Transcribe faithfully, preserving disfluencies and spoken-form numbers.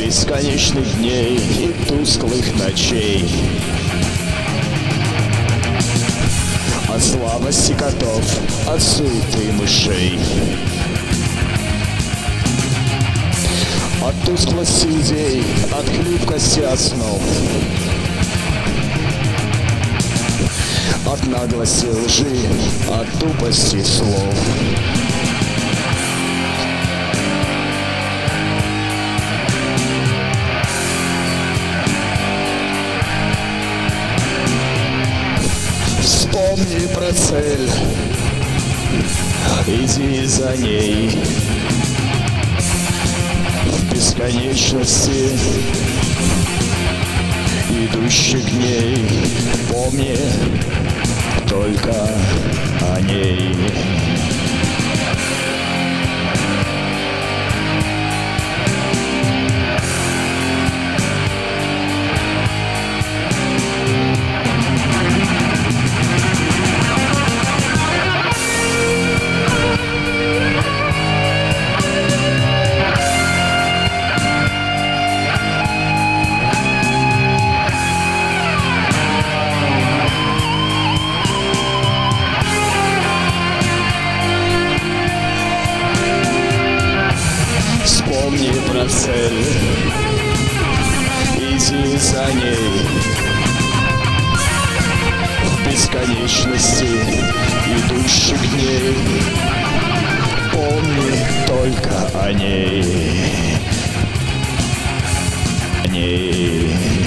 бесконечных дней и тусклых ночей, от слабости котов, от суеты мышей, от тусклости идей, от хлипкости основ, от наглости лжи, от тупости слов. Вспомни про цель, иди за ней. В бесконечности, идущей к ней, помни только о ней. Вспомни про цель, иди за ней. В бесконечности, идущей к ней, помни только о ней, о ней.